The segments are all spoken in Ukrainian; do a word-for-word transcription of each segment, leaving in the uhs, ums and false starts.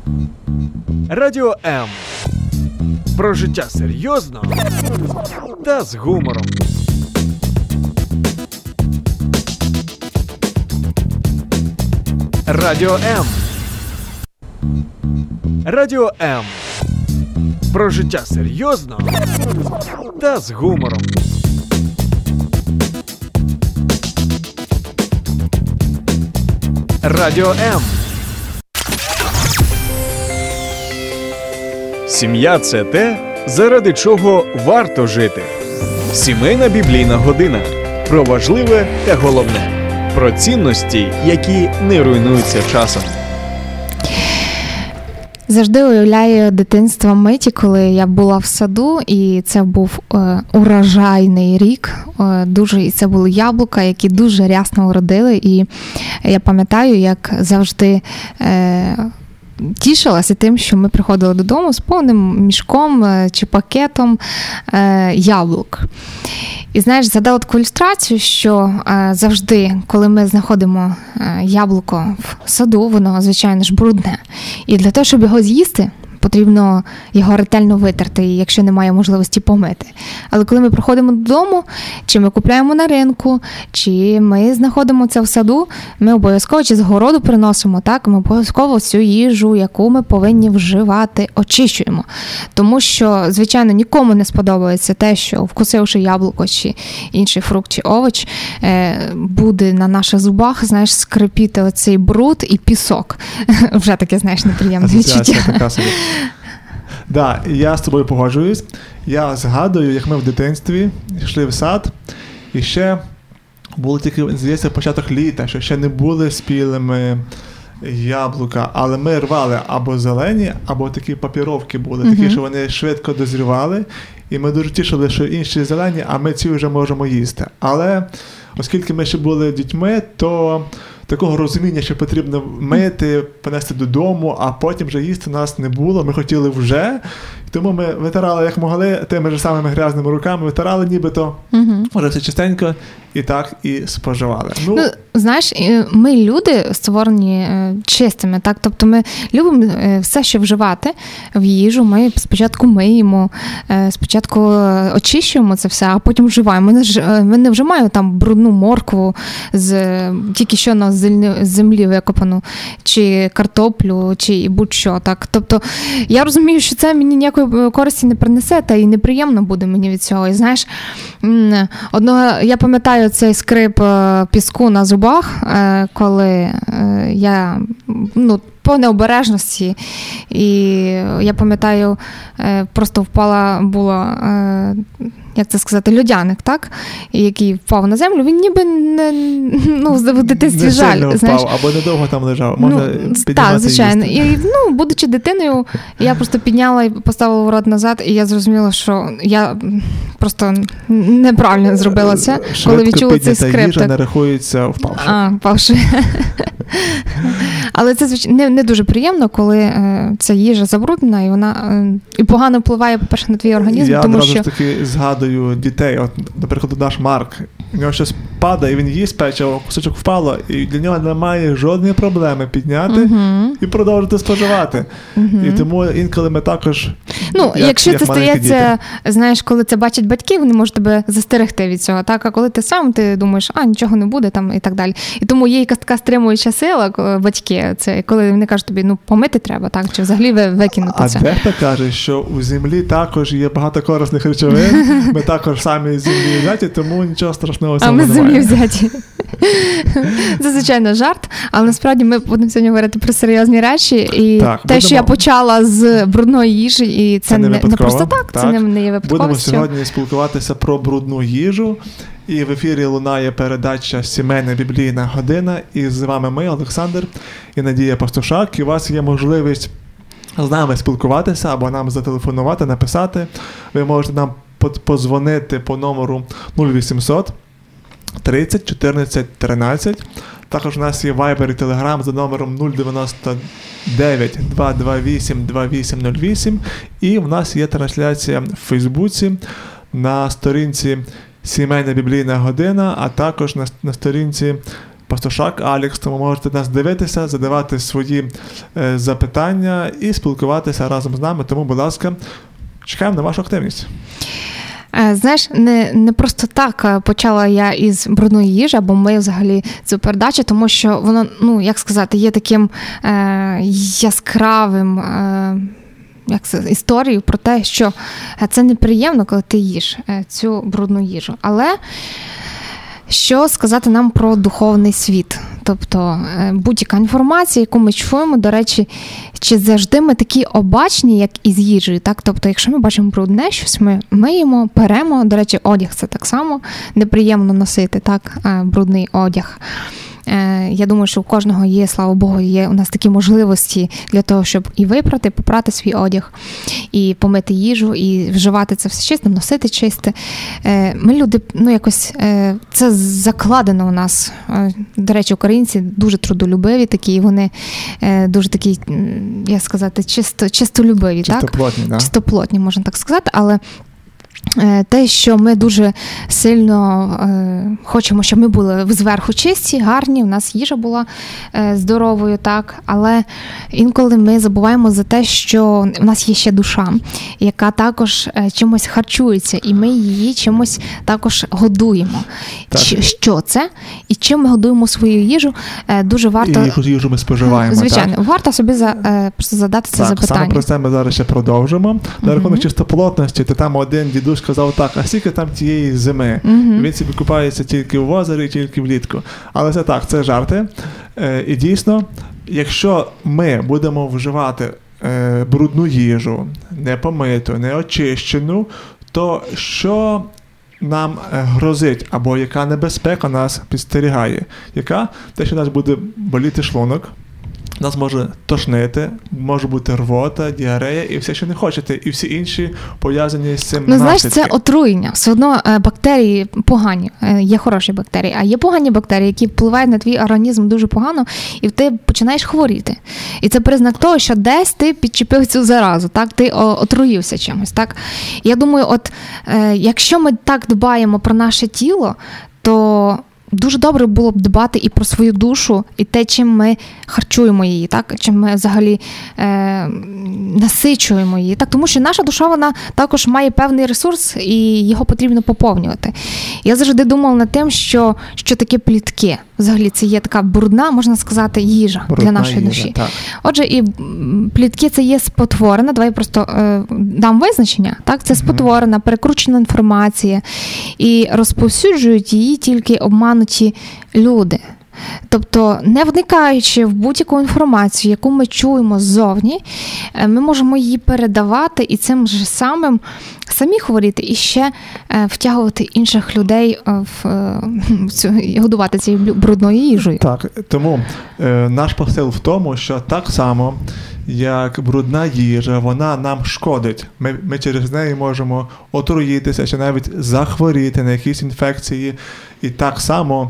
Радіо М. Про життя серйозно та з гумором. Радіо М. Радіо М. Про життя серйозно та з гумором. Радіо М. Сім'я – це те, заради чого варто жити. Сімейна біблійна година. Про важливе та головне. Про цінності, які не руйнуються часом. Завжди уявляю дитинство миті, коли я була в саду, і це був е, урожайний рік. Е, дуже, і це були яблука, які дуже рясно уродили. І я пам'ятаю, як завжди е, тішилася тим, що ми приходили додому з повним мішком е, чи пакетом е, яблук. І, знаєш, згадала таку ілюстрацію, що е, завжди, коли ми знаходимо е, яблуко в саду, воно, звичайно ж, брудне. І для того, щоб його з'їсти, потрібно його ретельно витерти, якщо немає можливості помити. Але коли ми приходимо додому, чи ми купляємо на ринку, чи ми знаходимо це в саду, ми обов'язково, чи з городу приносимо, так, ми обов'язково всю їжу, яку ми повинні вживати, очищуємо. Тому що, звичайно, нікому не сподобається те, що, вкусивши яблуко, чи інший фрукт, чи овоч, буде на наших зубах, знаєш, скрипіти оцей бруд і пісок. Вже таке, знаєш, неприємне відчуття. Да, я з тобою погоджуюсь. Я згадую, як ми в дитинстві йшли в сад, і ще було тільки, здається, початок літа, що ще не були спілими яблука, але ми рвали або зелені, або такі папіровки були, такі, mm-hmm. що вони швидко дозрівали, і ми дуже тішили, що інші зелені, а ми ці вже можемо їсти. Але оскільки ми ще були дітьми, то такого розуміння, що потрібно мити, понести додому, а потім вже їсти у нас не було. Ми хотіли вже. Тому ми витирали, як могли, тими ж самими грязними руками, витирали нібито, угу. може все чистенько, і так і споживали. Ну, ну, знаєш, ми люди створені чистими, так? Тобто ми любимо все, що вживати в їжу. Ми спочатку миємо, спочатку очищуємо це все, а потім вживаємо. Ми не, ми не вживаємо там брудну моркву з тільки що на землі викопану, чи картоплю, чи будь-що, так? Тобто я розумію, що це мені ніякої користі не принесе, та і неприємно буде мені від цього. І знаєш, одного, я пам'ятаю цей скрип піску на зубах, коли я, ну, по необережності, і я пам'ятаю, просто впала, була, як це сказати, льодяник, так? Який впав на землю, він ніби не, ну, в дитинстві не жаль. Не знаєш. впав, або недовго там лежав, можна ну, піднімати так, звичайно. І, і, ну, будучи дитиною, я просто підняла і поставила в рот назад, і я зрозуміла, що я просто неправильно зробила це, швидко коли відчула цей скрип. Їжа не рахується впавши. А, впавши. Але це, звичайно, не, не дуже приємно, коли е, ця їжа забруднена, і вона е, і погано впливає, по-перше, на твій організм. Я тому одразу що... ж таки згадую дітей. От, наприклад, наш Марк. У нього щось падає, він їсть печиво, кусочок впало, і для нього немає жодної проблеми підняти uh-huh. і продовжити споживати. Uh-huh. І тому інколи ми також, ну, як, якщо як це стається, діти. Знаєш, коли це бачать батьки, вони можуть тебе застерегти від цього, так? А коли ти сам, ти думаєш, а, нічого не буде, там, і так далі. І тому є якась така стримуюча сила, батьки, це коли вони кажуть тобі, ну, помити треба, так? Чи взагалі викинути а це. А дехто каже, що у землі також є багато корисних речовин, ми також самі з землі взяті, тому нічого страшного. А ми з землі взяті. Це, звичайно, жарт, але насправді ми будемо сьогодні говорити про серйозні речі. І так, те, будемо... що я почала з брудної їжі, і це, це не, не, не просто так, так, це не є випадковістю. Будемо сьогодні спілкуватися про брудну їжу. І в ефірі лунає передача «Сімейна біблійна година». І з вами ми, Олександр і Надія Пастушак. І у вас є можливість з нами спілкуватися або нам зателефонувати, написати. Ви можете нам подзвонити по номеру нуль вісімсот тридцять чотирнадцять тринадцять. Також у нас є Viber і Telegram за номером нуль дев'яносто дев'ять двісті двадцять вісім двадцять вісім нуль вісім. І в нас є трансляція в Фейсбуці на сторінці «Сімейна біблійна година», а також на, на сторінці Пастушак Алікс, тому можете нас дивитися, задавати свої е, запитання і спілкуватися разом з нами, тому, будь ласка, чекаємо на вашу активність. Знаєш, не, не просто так почала я із брудної їжі, або ми взагалі цю передачу, тому що воно, ну, як сказати, є таким е, яскравим е, як це, історією про те, що це неприємно, коли ти їш цю брудну їжу. Але що сказати нам про духовний світ? Тобто будь-яка інформація, яку ми чуємо, до речі, чи завжди ми такі обачні, як із їжею, так? Тобто, якщо ми бачимо брудне щось, ми миємо, перемо, до речі, одяг це так само неприємно носити, так, брудний одяг. Я думаю, що у кожного є, слава Богу, є у нас такі можливості для того, щоб і випрати, попрати свій одяг, і помити їжу, і вживати це все чисто, носити чисте. Ми люди, ну якось, це закладено у нас. До речі, українці дуже трудолюбиві такі, вони дуже такі, як сказати, чисто, чистолюбиві, так? Чистоплотні, да? Чистоплотні, можна так сказати, але те, що ми дуже сильно е, хочемо, щоб ми були зверху чисті, гарні, у нас їжа була е, здоровою, так, але інколи ми забуваємо за те, що в нас є ще душа, яка також е, чимось харчується, і ми її чимось також годуємо. Ч, що це? І чим ми годуємо свою їжу, е, дуже варто... І яку їжу ми споживаємо, звичайно, так? Варто собі за, е, просто задати це так, запитання. Саме про це ми зараз ще продовжимо. На рахунок mm-hmm. чистоплотності, то там один дідусь сказав так, а скільки там тієї зими? Mm-hmm. Він собі купається тільки в озері, тільки влітку. Але це так, це жарти. Е, і дійсно, якщо ми будемо вживати е, брудну їжу, не помиту, не очищену, то що нам грозить, або яка небезпека нас підстерігає? Яка? Те, що нас буде боліти шлунок, нас може тошнити, може бути рвота, діарея і все, що не хочете, і всі інші пов'язані з цим ну, наслідки. Знаєш, це отруєння. Все одно бактерії погані, є хороші бактерії, а є погані бактерії, які впливають на твій організм дуже погано, і ти починаєш хворіти. І це признак того, що десь ти підчепив цю заразу, так, ти отруївся чимось, так. Я думаю, от якщо ми так дбаємо про наше тіло, то дуже добре було б дбати і про свою душу, і те, чим ми харчуємо її, так? Чим ми взагалі е, насичуємо її. Так? Тому що наша душа, вона також має певний ресурс, і його потрібно поповнювати. Я завжди думала над тим, що, що таке плітки. Взагалі це є така брудна, можна сказати, їжа брудна для нашої їжа, душі. Так. Отже, і плітки це є спотворена, давай просто е, дам визначення, так? Це спотворена, перекручена інформація, і розповсюджують її тільки обмануті люди. Тобто, не вникаючи в будь-яку інформацію, яку ми чуємо ззовні, ми можемо її передавати і цим же самим самі хворіти і ще втягувати інших людей в цю, годувати цією брудною їжею. Так, тому е, наш посил в тому, що так само, як брудна їжа, вона нам шкодить. Ми, ми через неї можемо отруїтися чи навіть захворіти на якісь інфекції. І так само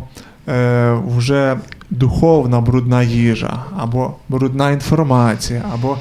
е, вже духовна брудна їжа, або брудна інформація, або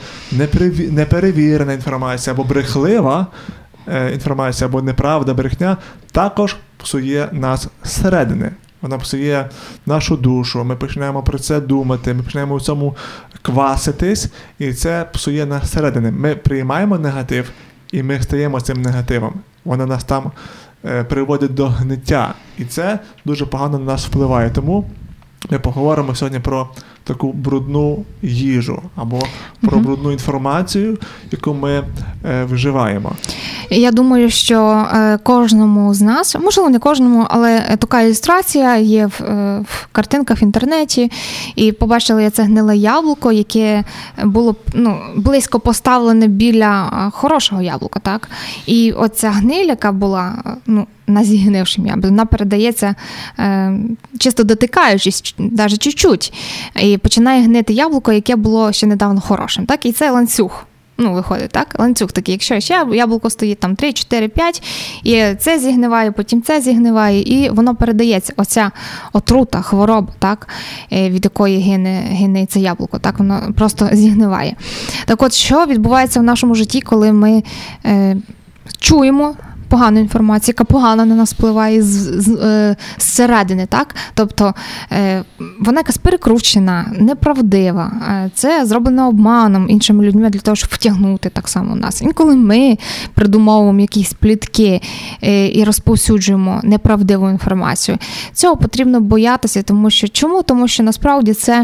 неперевірена інформація, або брехлива е, інформація, або неправда, брехня, також псує нас зсередини. Вона псує нашу душу, ми починаємо про це думати, ми починаємо в цьому кваситись, і це псує нас зсередини. Ми приймаємо негатив, і ми стаємо цим негативом. Вона нас там е, приводить до гниття, і це дуже погано на нас впливає. Тому ми поговоримо сьогодні про таку брудну їжу, або про mm-hmm. брудну інформацію, яку ми е, вживаємо. Я думаю, що кожному з нас, можливо, не кожному, але така ілюстрація є в, в картинках в інтернеті, і побачила я це гниле яблуко, яке було ну, близько поставлене біля хорошого яблука, так? І оця гниль, яка була, ну, на зігнившим яблуку, вона передається е, чисто дотикаючись, навіть чуть-чуть, і починає гнити яблуко, яке було ще недавно хорошим, так? І це ланцюг. Ну, виходить, так? Ланцюг такий, якщо ще яблуко стоїть там три, чотири, п'ять, і це зігниває, потім це зігниває, і воно передається, оця отрута, хвороба, так, від якої гине, гине це яблуко, так, воно просто зігниває. Так от, що відбувається в нашому житті, коли ми е, чуємо погану інформацію, яка погано на нас впливає з, з, з, зсередини, так? Тобто вона якась перекручена, неправдива, це зроблено обманом іншими людьми для того, щоб втягнути так само нас. Інколи ми придумовуємо якісь плітки і розповсюджуємо неправдиву інформацію. Цього потрібно боятися, тому що чому? Тому що насправді це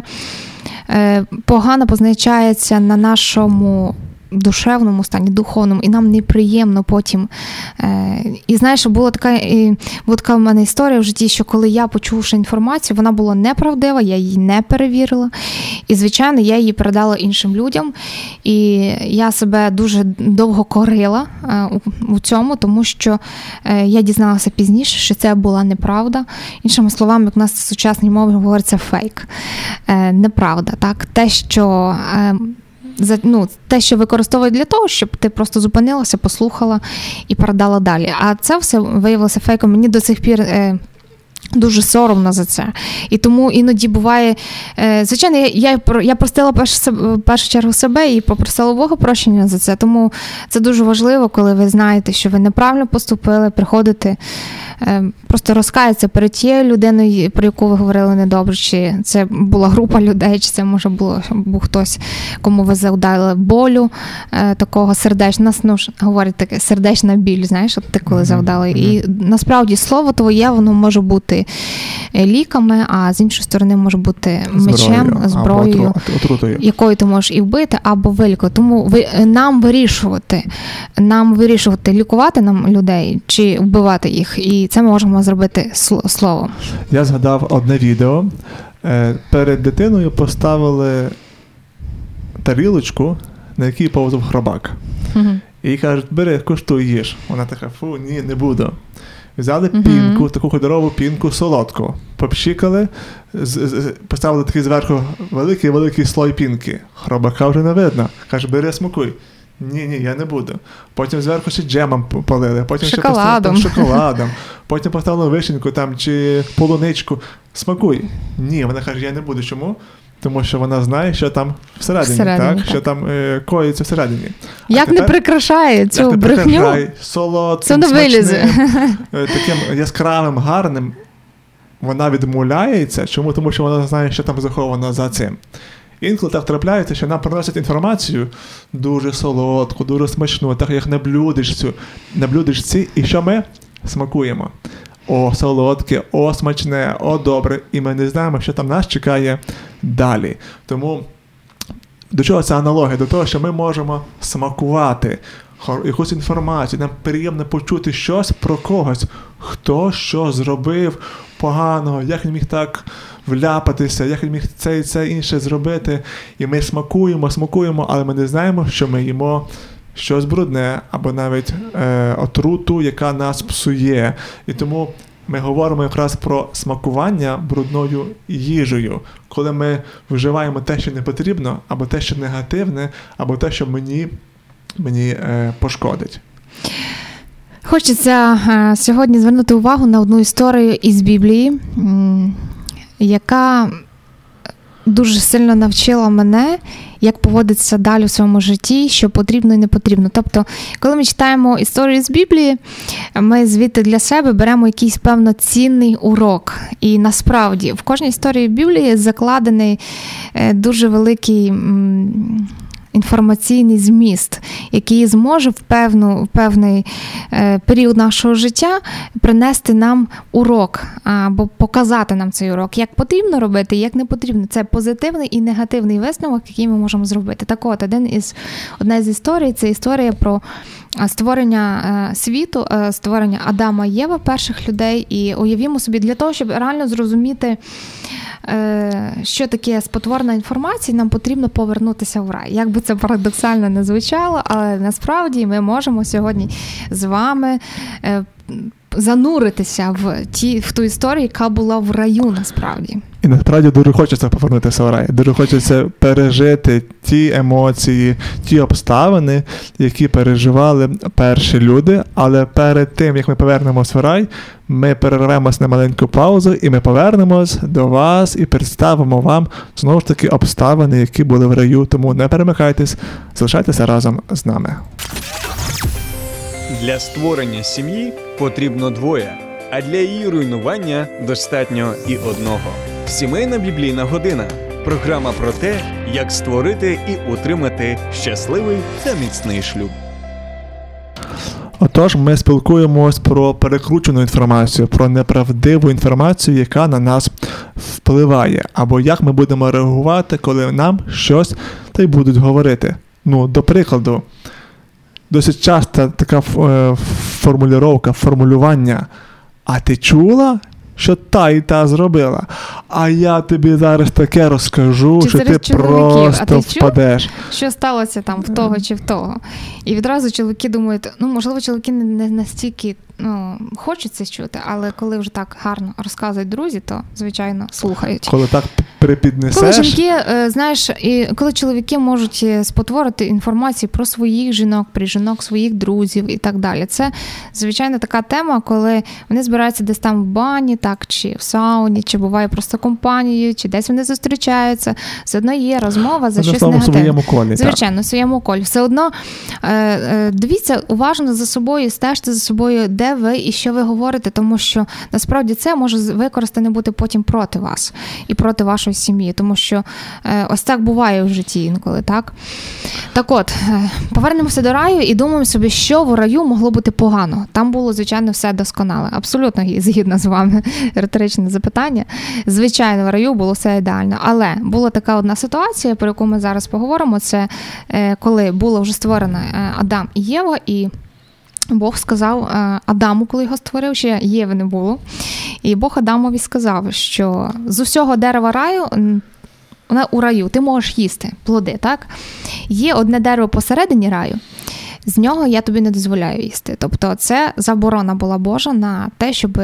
погано позначається на нашому душевному стані, духовному, і нам неприємно потім. І знаєш, була така, і, була така в мене історія в житті, що коли я почувши інформацію, вона була неправдива, я її не перевірила. І, звичайно, я її передала іншим людям. І я себе дуже довго корила у, у цьому, тому що я дізналася пізніше, що це була неправда. Іншими словами, як у нас в сучасній мові говориться фейк. Неправда, так? Те, що ну, те, що використовують для того, щоб ти просто зупинилася, послухала і передала далі. А це все виявилося фейком. Мені до сих пір е, дуже соромно за це. І тому іноді буває... Е, звичайно, я, я, я простила в першу чергу себе і попросила Бога прощення за це. Тому це дуже важливо, коли ви знаєте, що ви неправильно поступили, приходите, е, просто розкаятися перед тією людиною, про яку ви говорили недобре, чи це була група людей, чи це, може, було, був хтось, кому ви завдали болю, е, такого сердечного, ну, говорять таке, сердечна біль, знаєш, от ти коли завдали. І насправді слово твоє, воно може бути ліками, а з іншої сторони може бути мечем, зброєю, зброєю якою ти можеш і вбити, або вилікувати. Тому ви, нам вирішувати, нам вирішувати, лікувати нам людей, чи вбивати їх. І це ми можемо зробити словом. Я згадав одне відео. Перед дитиною поставили тарілочку, на якій повзав хробак. Угу. І кажуть, бери, куштуй, їж. Вона така, фу, ні, не буду. Взяли uh-huh. пінку, таку ходорову пінку солодку, попшикали, з- з- поставили такий зверху великий-великий слой пінки. Хробака вже не видно. Каже, бери, смакуй. Ні-ні, я не буду. Потім зверху ще джемом полили, потім шоколадом. ще поставили шоколадом, потім поставили вишеньку там, чи полуничку. Смакуй. Ні, вона каже, я не буду. Чому? Тому що вона знає, що там всередині, всередині так? так? Що там е, коїться всередині. Як тепер, не прикрашає цю як брехню? Прикрашай, солодким, смачним, таким яскравим, гарним. Вона відмовляється. Чому? Тому що вона знає, що там заховано за цим. Інколи так трапляється, що нам приносять інформацію дуже солодку, дуже смачну, так як на блюдечці, на блюдечці, і що ми смакуємо. О, солодке, о, смачне, о, добре. І ми не знаємо, що там нас чекає далі. Тому до чого ця аналогія? До того, що ми можемо смакувати якусь інформацію, нам приємно почути щось про когось, хто що зробив поганого, як він міг так вляпатися, як він міг це і це інше зробити. І ми смакуємо, смакуємо, але ми не знаємо, що ми їмо щось брудне, або навіть е, отруту, яка нас псує. І тому ми говоримо якраз про смакування брудною їжею, коли ми вживаємо те, що не потрібно, або те, що негативне, або те, що мені, мені е, пошкодить. Хочеться е, сьогодні звернути увагу на одну історію із Біблії, м, яка дуже сильно навчила мене, як поводитися далі в своєму житті, що потрібно і не потрібно. Тобто, коли ми читаємо історію з Біблії, ми звідти для себе беремо якийсь, певно, цінний урок. І насправді, в кожній історії Біблії закладений дуже великий інформаційний зміст, який зможе в, певну, в певний е, період нашого життя принести нам урок, або показати нам цей урок, як потрібно робити, як не потрібно. Це позитивний і негативний висновок, який ми можемо зробити. Так от, один із, одна з історій – це історія про створення е, світу, е, створення Адама і Єви, перших людей. І уявімо собі, для того, щоб реально зрозуміти, що таке спотворена інформація, нам потрібно повернутися в рай. Як би це парадоксально не звучало, але насправді ми можемо сьогодні з вами зануритися в, ті, в ту історію, яка була в раю насправді. І насправді дуже хочеться повернутися в рай. Дуже хочеться пережити ті емоції, ті обставини, які переживали перші люди. Але перед тим, як ми повернемось в рай, ми перервемось на маленьку паузу, і ми повернемось до вас і представимо вам знову ж таки обставини, які були в раю. Тому не перемикайтесь, залишайтеся разом з нами. Для створення сім'ї потрібно двоє, а для її руйнування достатньо і одного. Сімейна біблійна година. Програма про те, як створити і утримати щасливий та міцний шлюб. Отож, ми спілкуємось про перекручену інформацію, про неправдиву інформацію, яка на нас впливає, або як ми будемо реагувати, коли нам щось та й будуть говорити. Ну, до прикладу, досить часто така формулювання, формулювання «А ти чула, що та і та зробила? А я тобі зараз таке розкажу, чи що ти просто ти впадеш». Чув, що сталося там в того чи в того? І відразу чоловіки думають, ну, можливо, чоловіки не настільки ну, хочуть це чути, але коли вже так гарно розказують друзі, то, звичайно, слухають. Коли так припіднесеш... Коли жінки, знаєш, і коли чоловіки можуть спотворити інформацію про своїх жінок, про жінок своїх друзів і так далі. Це, звичайно, така тема, коли вони збираються десь там в бані, так, чи в сауні, чи буває просто компанією, чи десь вони зустрічаються. Все одно є розмова за щось негативне. В своєму колі. Звичайно, в своєму колі. Все одно дивіться уважно за собою, стежте за собою, де ви і що ви говорите, тому що насправді це може використано бути потім проти вас і проти вашої сім'ї, тому що е, ось так буває в житті інколи, так? Так от, е, повернемося до раю і думаємо собі, що в раю могло бути погано. Там було, звичайно, все досконале. Абсолютно згідно з вами, риторичне запитання. Звичайно, в раю було все ідеально. Але була така одна ситуація, про яку ми зараз поговоримо, це е, коли було вже створено е, Адам і Єва, і Бог сказав Адаму, коли його створив, ще Єви не було. І Бог Адамові сказав, що з усього дерева раю, вона у раю, ти можеш їсти плоди, так? Є одне дерево посередині раю, з нього я тобі не дозволяю їсти. Тобто це заборона була Божа на те, щоб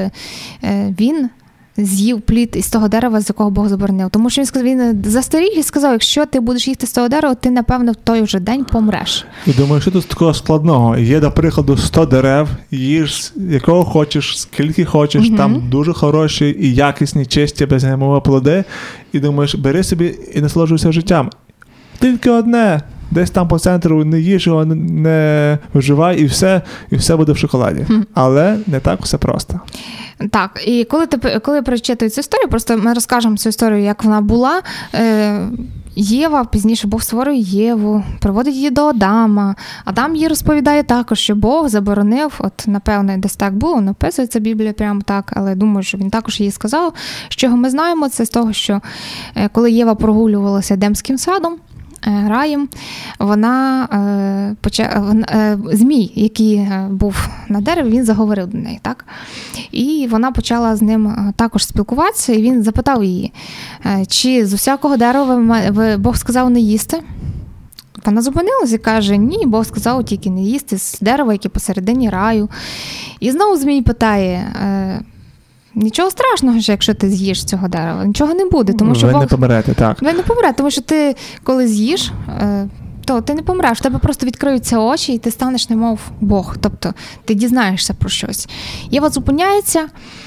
він з'їв плід із того дерева, з якого Бог заборонив. Тому що він сказав, він застеріг і сказав, якщо ти будеш їсти з того дерева, ти, напевно, в той же день помреш. І думаю, що тут такого складного? Є, до прикладу, сто дерев, їж якого хочеш, скільки хочеш, mm-hmm. там дуже хороші і якісні, чисті, без ге ем о плоди. І думаєш, бери собі і насолоджуйся життям. Тільки одне. Десь там по центру не їж його, не вживай, і все, і все буде в шоколаді. Mm. Але не так все просто. Так, і коли ти коли прочитую цю історію, просто ми розкажемо цю історію, як вона була. Е, Єва, пізніше Бог створює Єву, приводить її до Адама. Адам їй розповідає також, що Бог заборонив, от, напевне, десь так було, написується Біблія прямо так, але думаю, що він також їй сказав. З чого ми знаємо, це з того, що е, коли Єва прогулювалася Едемським садом, раєм, вона, е, поча... е, змій, який е, був на дереві, він заговорив до неї, так? І вона почала з ним також спілкуватися, і він запитав її, е, чи з усякого дерева ви, ви, Бог сказав не їсти? Вона зупинилася і каже, ні, Бог сказав тільки не їсти з дерева, яке посередині раю. І знову змій питає, е, нічого страшного, що якщо ти з'їш цього дерева, нічого не буде, тому що ви Бог... не помрете, так. Ви не помрете, тому що ти, коли з'їш, то ти не помреш, в тебе просто відкриються очі, і ти станеш немов Бог, тобто ти дізнаєшся про щось. Єва зупиняється,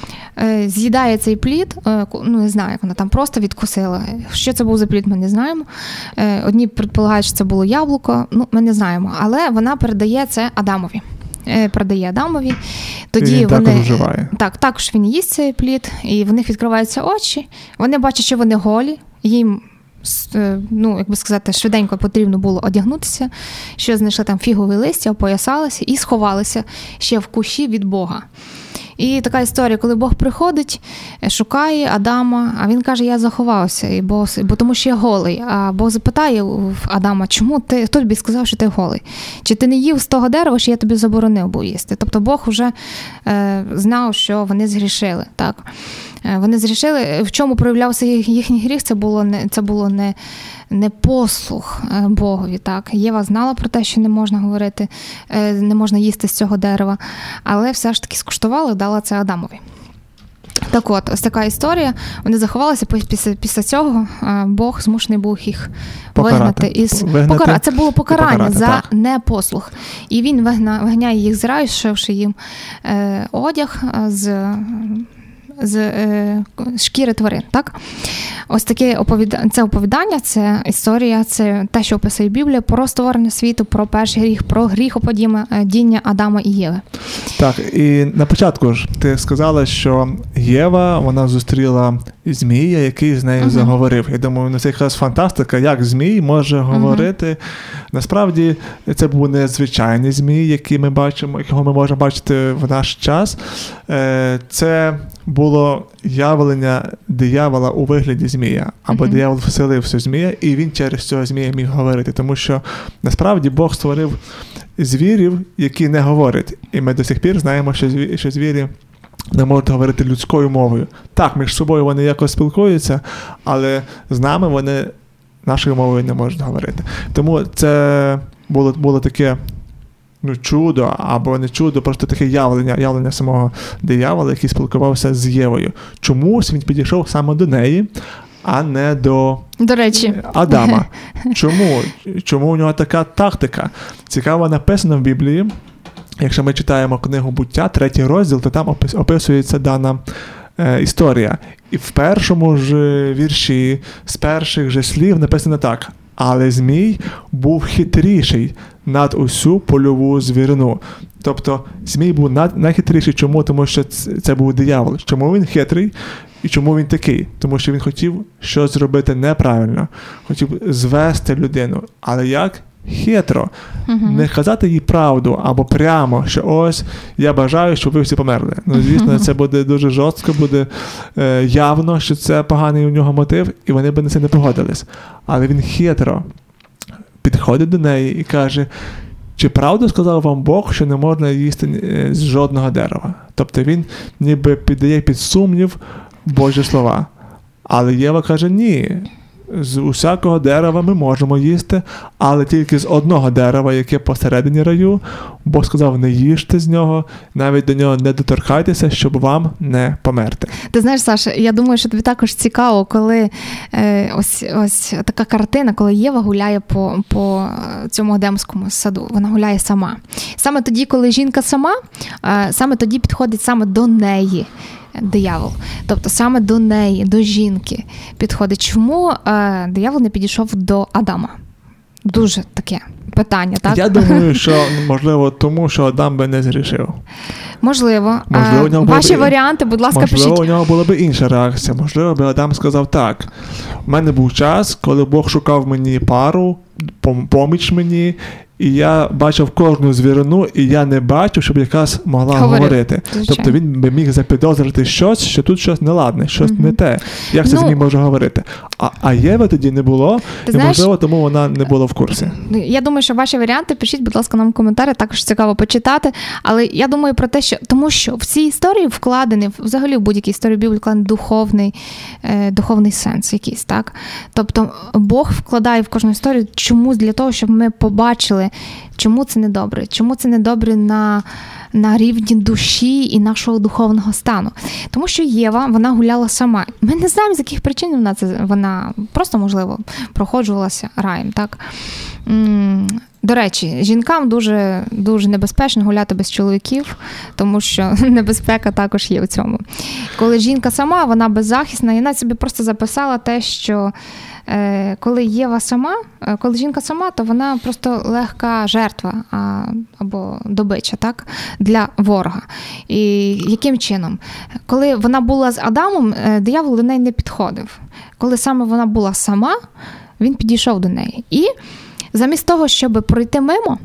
з'їдає цей плід, ну не знаю, як вона там просто відкусила. Що це був за плід, ми не знаємо. Одні предполагають, що це було яблуко, ну ми не знаємо, але вона передає це Адамові. Продає Адамові. Тоді він вони також вживає. Так, також він їсть цей плід, і в них відкриваються очі. Вони бачать, що вони голі. Їм, ну, як би сказати, швиденько потрібно було одягнутися, що знайшли там фігові листя, опоясалися і сховалися ще в кущі від Бога. І така історія, коли Бог приходить, шукає Адама, а він каже, я заховався, і бо, бо тому що я голий. А Бог запитає в Адама, чому ти, хто тобі сказав, що ти голий? Чи ти не їв з того дерева, що я тобі заборонив був їсти? Тобто Бог вже е, знав, що вони згрішили. Так? Е, вони згрішили. В чому проявлявся їхній гріх? Це було не, це було не, не послух Богові. Так? Єва знала про те, що не можна говорити, е, не можна їсти з цього дерева, але все ж таки скуштували, дала це Адамові. Так от, ось така історія. Вони заховалися, після, після цього Бог змушений був їх покарати. вигнати із покарати. Це було покарання покарати, за так. непослух. І він вигна, вигняє їх з раю, зшивши їм е, одяг з, з е, шкіри тварин. Так? ось таке оповідання, це оповідання, це історія, це те, що описує Біблія про створення світу, про перший гріх, про гріхопадіння Адама і Єви. Так, і на початку ж ти сказала, що Єва, вона зустріла змія, який з нею uh-huh. заговорив. Я думаю, ну, це якраз фантастика, як змій може говорити. Uh-huh. Насправді, це був не звичайний змій, який ми бачимо, якого ми можемо бачити в наш час. Це було явлення диявола у вигляді змія, або uh-huh. диявол вселився в змія, і він через цього змія міг говорити. Тому що, насправді, Бог створив звірів, які не говорять. І ми до сих пір знаємо, що, зві, що звірі не можуть говорити людською мовою. Так, між собою вони якось спілкуються, але з нами вони нашою мовою не можуть говорити. Тому це було, було таке ну, чудо, або не чудо, просто таке явлення, явлення самого диявола, який спілкувався з Євою. Чомусь він підійшов саме до неї, а не до, до речі. Адама. Чому? Чому у нього така тактика? Цікаво написано в Біблії. Якщо ми читаємо книгу «Буття», третій розділ, то там описується дана е, історія. І в першому ж вірші, з перших же слів написано так. Але Змій був хитріший над усю польову звірину. Тобто Змій був над, найхитріший. Чому? Тому що це був диявол. Чому він хитрий? І чому він такий? Тому що він хотів щось зробити неправильно. Хотів звести людину. Але як? Хитро. Uh-huh. Не казати їй правду або прямо, що ось я бажаю, щоб ви всі померли. Ну, звісно, uh-huh. це буде дуже жорстко, буде е, явно, що це поганий у нього мотив, і вони б на це не погодились. Але він хитро підходить до неї і каже, чи правду сказав вам Бог, що не можна їсти з жодного дерева? Тобто він ніби піддає під сумнів Божі слова. Але Єва каже, ні. З усякого дерева ми можемо їсти, але тільки з одного дерева, яке посередині раю. Бог сказав, не їжте з нього, навіть до нього не доторкайтеся, щоб вам не померти. Ти знаєш, Саша, я думаю, що тобі також цікаво, коли е, ось, ось така картина, коли Єва гуляє по, по цьому Едемському саду. Вона гуляє сама. Саме тоді, коли жінка сама, е, саме тоді підходить саме до неї диявол. Тобто саме до неї, до жінки підходить. Чому е, диявол не підійшов до Адама? Дуже таке питання, так? Я думаю, що, можливо, тому, що Адам би не згрішив. Можливо. Можливо, ваші б... варіанти, будь ласка, можливо, пишіть. Можливо, у нього була б інша реакція. Можливо, би Адам сказав так. У мене був час, коли Бог шукав мені пару, поміч мені, і я бачив кожну звірину, і я не бачив, щоб якась могла Говори. говорити. Звичайно. Тобто він би міг запідозрити щось, що тут щось неладне, щось mm-hmm. не те. Як це ну, змій може говорити? А, а Єви тоді не було, і, знаєш, можливо, тому вона не була в курсі. Я думаю, що ваші варіанти, пишіть, будь ласка, нам в коментарі, також цікаво почитати. Але я думаю про те, що тому що в цій історії вкладений, взагалі в будь-якій історії Біблії вкладений духовний, е, духовний сенс якийсь, так? Тобто Бог вкладає в кожну історію чомусь для того, щоб ми побачили, чому це недобре, чому це недобре на, на рівні душі і нашого духовного стану. Тому що Єва, вона гуляла сама. Ми не знаємо, з яких причин вона це, вона просто, можливо, проходжувалася раєм, так? До речі, жінкам дуже, дуже небезпечно гуляти без чоловіків, тому що небезпека також є в цьому. Коли жінка сама, вона беззахисна, і навіть собі просто записала те, що е, коли Єва сама, коли жінка сама, то вона просто легка жертва а, або добича, так, для ворога. І яким чином? Коли вона була з Адамом, диявол до неї не підходив. Коли саме вона була сама, він підійшов до неї. І замість того, щоб пройти мимо,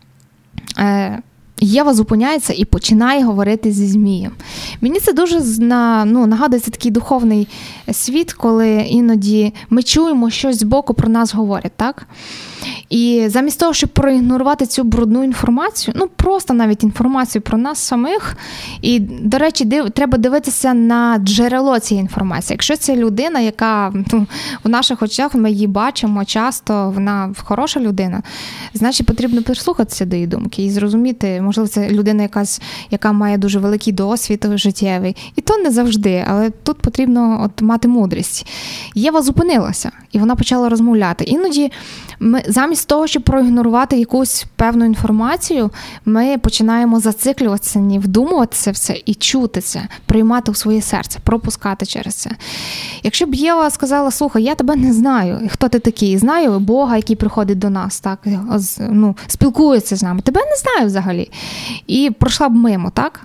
Єва зупиняється і починає говорити зі Змієм. Мені це дуже ну, нагадується такий духовний світ, коли іноді ми чуємо щось збоку про нас говорять, так? І замість того, щоб проігнорувати цю брудну інформацію, ну просто навіть інформацію про нас самих, і, до речі, див, треба дивитися на джерело цієї інформації. Якщо це людина, яка ну, в наших очах, ми її бачимо часто, вона хороша людина, значить потрібно прислухатися до її думки і зрозуміти, можливо, це людина якась, яка має дуже великий досвід життєвий. І то не завжди, але тут потрібно от, мати мудрість. Єва зупинилася, і вона почала розмовляти. Іноді ми замість того, щоб проігнорувати якусь певну інформацію, ми починаємо зациклюватися, не вдумуватися в це і чути це, приймати у своє серце, пропускати через це. Якщо б Єва сказала, слухай, я тебе не знаю, хто ти такий, знаю Бога, який приходить до нас, так, ну, спілкується з нами, тебе не знаю взагалі. І пройшла б мимо, так?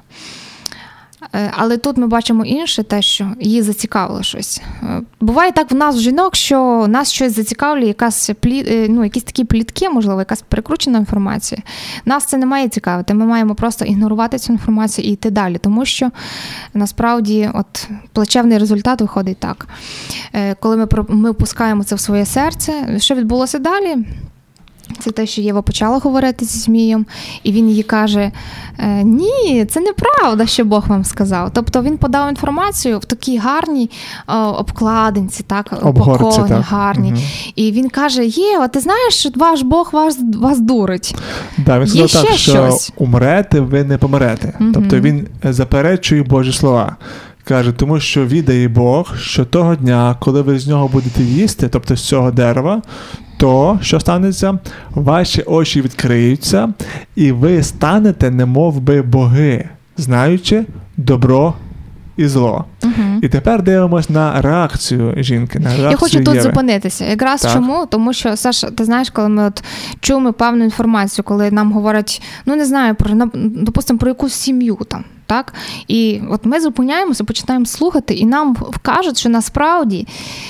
Але тут ми бачимо інше, те, що її зацікавило щось. Буває так в нас, в жінок, що нас щось зацікавлює, якась плі... ну, якісь такі плітки, можливо, якась перекручена інформація. Нас це не має цікавити. Ми маємо просто ігнорувати цю інформацію і йти далі, тому що насправді от плачевний результат виходить так. Коли ми, ми опускаємо це в своє серце, що відбулося далі? Це те, що Єва почала говорити зі Змієм, і він їй каже, ні, це неправда, що Бог вам сказав. Тобто він подав інформацію в такій гарній о, обкладинці, так, упаковані, гарні. Угу. І він каже, Єва, ти знаєш, що ваш Бог вас, вас дурить? Да, він Є сказав так, що щось. умрете, ви не помрете. Угу. Тобто він заперечує Божі слова. Каже, тому що відає Бог, що того дня, коли ви з нього будете їсти, тобто з цього дерева, то, що станеться, ваші очі відкриються, і ви станете немов би боги, знаючи добро і зло. Угу. І тепер дивимось на реакцію жінки, на реакцію Я хочу Єви. тут зупинитися. Якраз так. Чому? Тому що, Саша, ти знаєш, коли ми от чуємо певну інформацію, коли нам говорять, ну не знаю, про, допустимо, про якусь сім'ю там, так? І от ми зупиняємося, починаємо слухати, і нам вкажуть, що насправді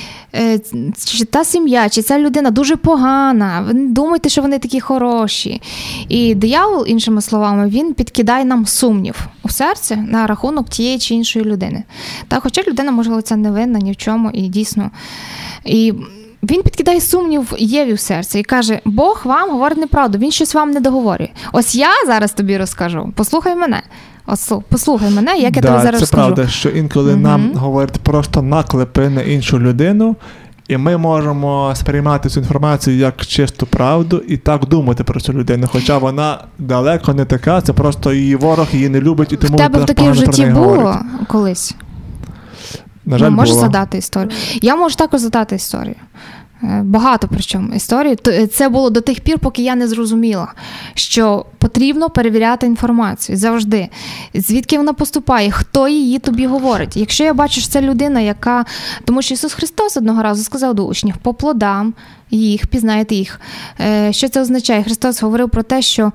чи та сім'я, чи ця людина дуже погана, ви не думайте, що вони такі хороші. І диявол, іншими словами, він підкидає нам сумнів у серці на рахунок тієї чи іншої людини. Та, хоча людина, можливо, це не винна ні в чому, і дійсно. І він підкидає сумнів Єві в серце і каже, Бог вам говорить неправду, він щось вам не договорює. Ось я зараз тобі розкажу, послухай мене. Ось, послухай мене, як я да, тобі зараз це скажу. Це правда, що інколи угу. нам говорять просто наклепи на іншу людину, і ми можемо сприймати цю інформацію як чисту правду і так думати про цю людину, хоча вона далеко не така, це просто її ворог, її не любить, і тому в тебе так в таке в житті було говорить. Колись? На жаль, ну, можеш було. задати історію? Я можу також задати історію. Багато причому історій. Це було до тих пір, поки я не зрозуміла, що потрібно перевіряти інформацію завжди. Звідки вона поступає, хто її тобі говорить. Якщо я бачу, що це людина, яка... Тому що Ісус Христос одного разу сказав до учнів, по плодам їх, пізнаєте їх. Що це означає? Христос говорив про те, що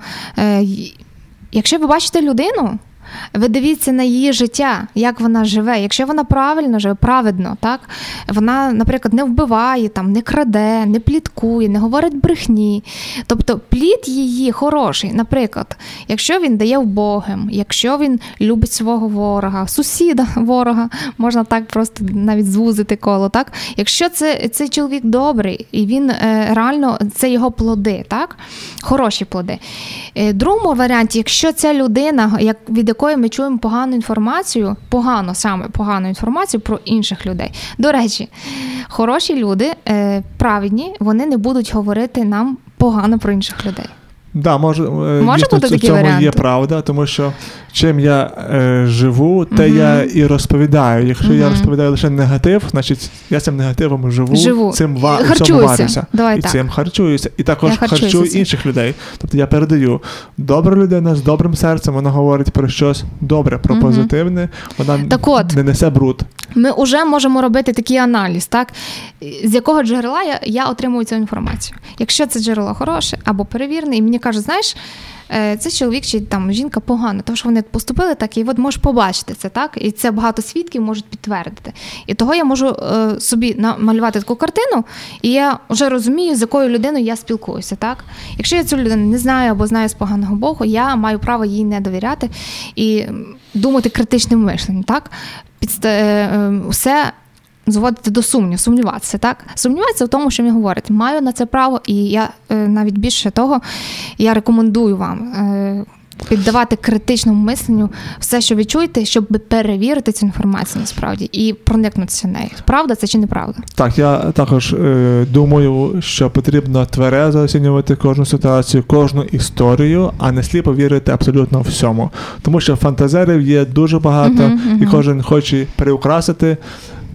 якщо ви бачите людину, ви дивіться на її життя, як вона живе. Якщо вона правильно живе, праведно, так? Вона, наприклад, не вбиває, там, не краде, не пліткує, не говорить брехні. Тобто плід її хороший. Наприклад, якщо він дає вбогим, якщо він любить свого ворога, сусіда ворога, можна так просто навіть звузити коло, так? Якщо це, цей чоловік добрий, і він е, реально, це його плоди, так? Хороші плоди. В другому варіанті, якщо ця людина, як, від якої ми чуємо погану інформацію, погано, саме погану інформацію про інших людей. До речі, хороші люди, е, праведні, вони не будуть говорити нам погано про інших людей. Да, може, може дійсно, бути в такі цьому варіанти? Є правда, тому що чим я е, живу, те угу. я і розповідаю. Якщо угу. я розповідаю лише негатив, значить я цим негативом живу, живу. цим ва- харчуюся. варюся. Давай і так. цим харчуюся. І також харчуюся харчую цим. інших людей. Тобто я передаю. Добра людина з добрим серцем, вона говорить про щось добре, про угу. позитивне, вона так от, не несе бруд. Ми вже можемо робити такий аналіз, так? З якого джерела я, я отримую цю інформацію. Якщо це джерело хороше або перевірене, і мені кажуть, знаєш, це чоловік чи там жінка погано, тому що вони поступили так, і от можеш побачити це, так? І це багато свідків можуть підтвердити. І того я можу е, собі намалювати таку картину, і я вже розумію, з якою людиною я спілкуюся, так? Якщо я цю людину не знаю або знаю з поганого боку, я маю право їй не довіряти і думати критичним мишленням, так? Підста... Е, все зводити до сумнів, сумніватися, так? Сумніватися в тому, що він говорить. Маю на це право, і я навіть більше того, я рекомендую вам піддавати критичному мисленню все, що ви чуєте, щоб перевірити цю інформацію насправді і проникнутися нею. Правда це чи неправда? Так, я також е, думаю, що потрібно тверезо оцінювати кожну ситуацію, кожну історію, а не сліпо вірити абсолютно всьому. Тому що фантазерів є дуже багато, uh-huh, uh-huh. і кожен хоче приукрасити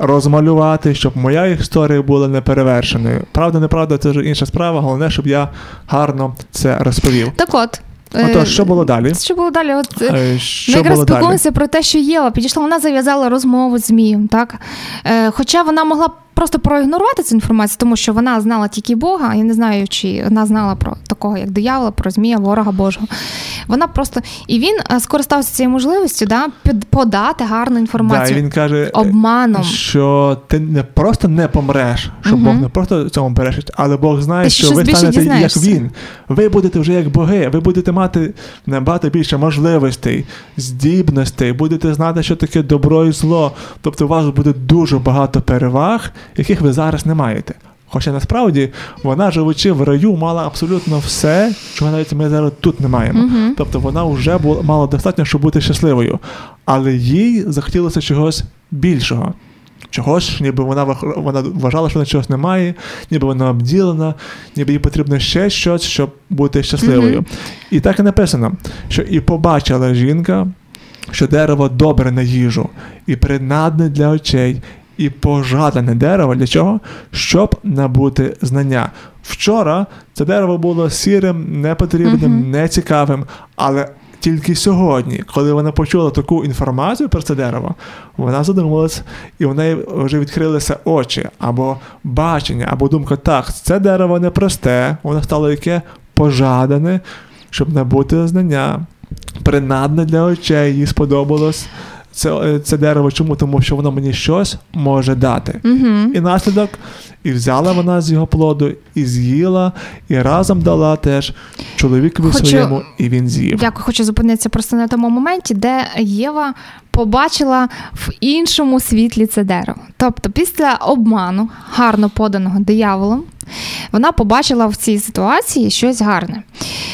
розмалювати, щоб моя історія була неперевершеною. Правда, неправда, це вже інша справа, головне, щоб я гарно це розповів. Так от. Отож, що було далі? Що було далі? От, що ми якраз було спілкуємося далі? про те, що Єва підійшла, вона зав'язала розмову з Змієм, так? Е, хоча вона могла просто проігнорувати цю інформацію, тому що вона знала тільки Бога, я не знаю, чи вона знала про такого, як диявола, про Змія, ворога Божого. Вона просто... І він скористався цією можливістю, да, подати гарну інформацію. Да, і він каже, обманом. Що ти не просто не помреш, що угу. Бог не просто цьому перешить, але Бог знає, ти що ви станете як Він. Ви будете вже як боги, ви будете мати набагато більше можливостей, здібностей, будете знати, що таке добро і зло. Тобто у вас буде дуже багато переваг, яких ви зараз не маєте. Хоча насправді вона, живучи в раю, мала абсолютно все, чого навіть ми зараз тут не маємо. Uh-huh. Тобто вона вже була, мала достатньо, щоб бути щасливою. Але їй захотілося чогось більшого. Чогось, ніби вона, вона вважала, що вона чогось не має, ніби вона обділена, ніби їй потрібно ще щось, щоб бути щасливою. Uh-huh. І так і написано, що і побачила жінка, що дерево добре на їжу, і принадне для очей, і пожадане дерево. Для чого? Щоб набути знання. Вчора це дерево було сірим, непотрібним, uh-huh. нецікавим, але тільки сьогодні, коли вона почула таку інформацію про це дерево, вона задумалась, і в неї вже відкрилися очі, або бачення, або думка, так, це дерево не просте, воно стало яке пожадане, щоб набути знання, принадне для очей, їй сподобалось. Це, це дерево. Чому? Тому що воно мені щось може дати. Uh-huh. І наслідок, і взяла вона з його плоду, і з'їла, і разом дала теж чоловікові хочу, своєму, і він з'їв. Дякую, хочу зупинитися просто на тому моменті, де Єва побачила в іншому світлі це дерево. Тобто після обману, гарно поданого дияволом, вона побачила в цій ситуації щось гарне.